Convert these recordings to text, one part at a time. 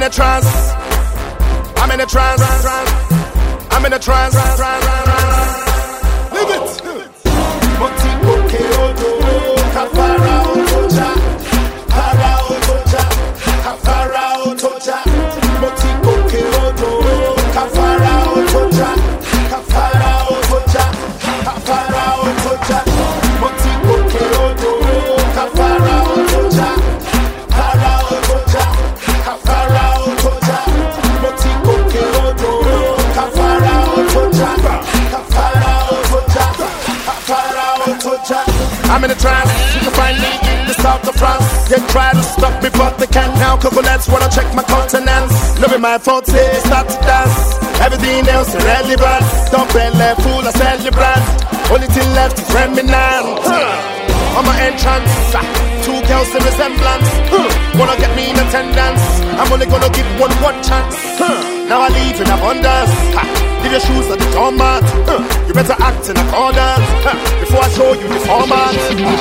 a trance. I'm in a trance. I'm in a trance. Live it. Motiko keodo, kafara otoja, para otoja, kafara otoja. Motiko keodo, kafara otoja, kafara otoja, kafara otoja. Motiko keodo, kafara otoja, para otoja, kafara otoja. Motiko keodo, kafara otoja, kafara otoja, kafara otoja. I'm in a trance, you can find me in the south of France. They try to stop me but they can't now. Coconuts wanna check my countenance. Loving my faults, start to dance. Everything else irrelevant. Don't play left, fool, I sell your brand. Only thing left is remnant. On my entrance, two girls in resemblance. Wanna get me in attendance. I'm only gonna give one chance. Now I leave in abundance. Leave your shoes at the doormat. You better act in accordance before I show you the format.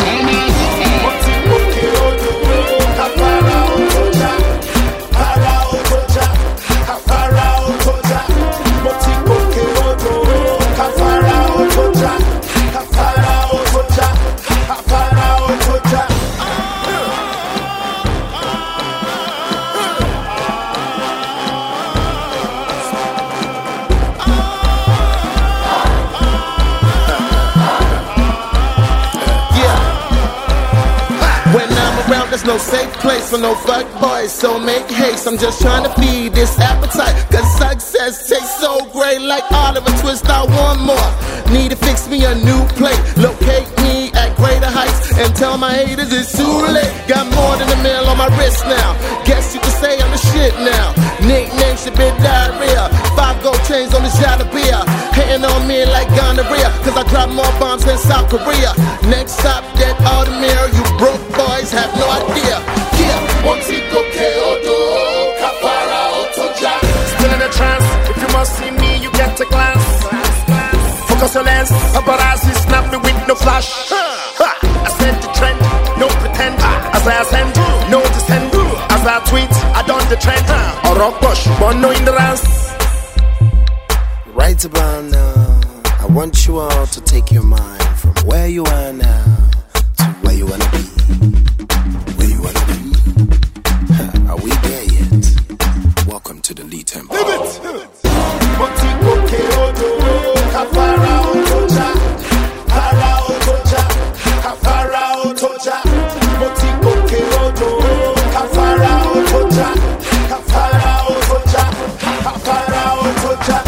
There's no safe place for no fuck boys, so make haste. I'm just trying to feed this appetite, cause success tastes so great. Like Oliver Twist, I want more. Need to fix me a new plate. Locate me at greater heights and tell my haters it's too late. Got more than a mill on my wrist now. Guess you can say I'm the shit now. Nickname should be diarrhea. 5 gold chains on the shot of beer. Hating on me like gonorrhea, cause I drop more bombs than South Korea. Next stop, that Altamira. You broke boys have no idea. Yeah, Montego Keodo, Kafara Otoja. Still in a trance. If you must see me, you get a glance. Focus your lens. Paparazzi snap me with no flash. I set the trend, no pretend. As I ascend, no descend. As I tweet, I done the trend. Or rock bush, but no hindrance. Right about now, I want you all to take your mind from where you are now to where you wanna be. Where you wanna be? Are we there yet? Welcome to the Lee Temple. Motiko keodo, kafara otoja, para otoja, kafara otoja. Motiko keodo, kafara otoja, kafara otoja, kafara otoja.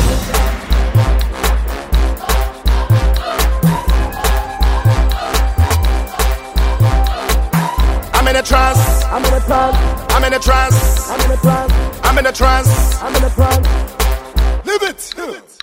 I'm in a trance. I'm in a trance. I'm in a trance. I'm in a trance. I'm in a trance. I'm in a trance. Live it.